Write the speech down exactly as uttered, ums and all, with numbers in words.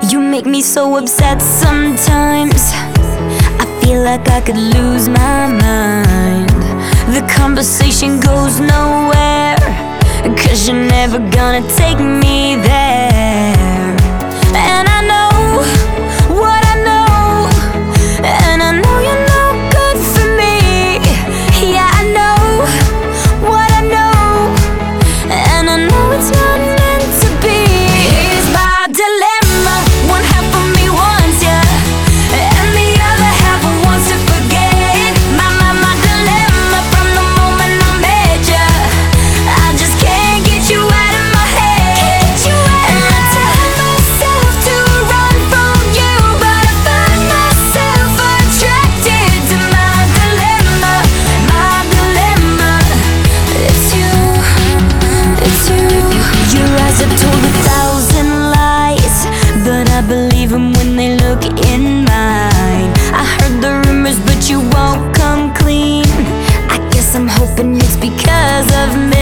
You make me so upset sometimes. I feel like I could lose my mind. The conversation goes nowhere, 'cause you're never gonna take me there. And I know what I know, and I know you're no good for me. Yeah, I know what I know, and I know it's not meant to be. Here's my dilemma. One half of me wants you, and the other half wants to forget. My, my, my dilemma from the moment I met you. I just can't get you out of my head. And I tell myself to run from you, but I find myself attracted to my dilemma. My dilemma. It's you, it's you. Your eyes have told a thousand lies, but I believe them when they look in mine. I heard the rumors, but you won't come clean. I guess I'm hoping it's because of me.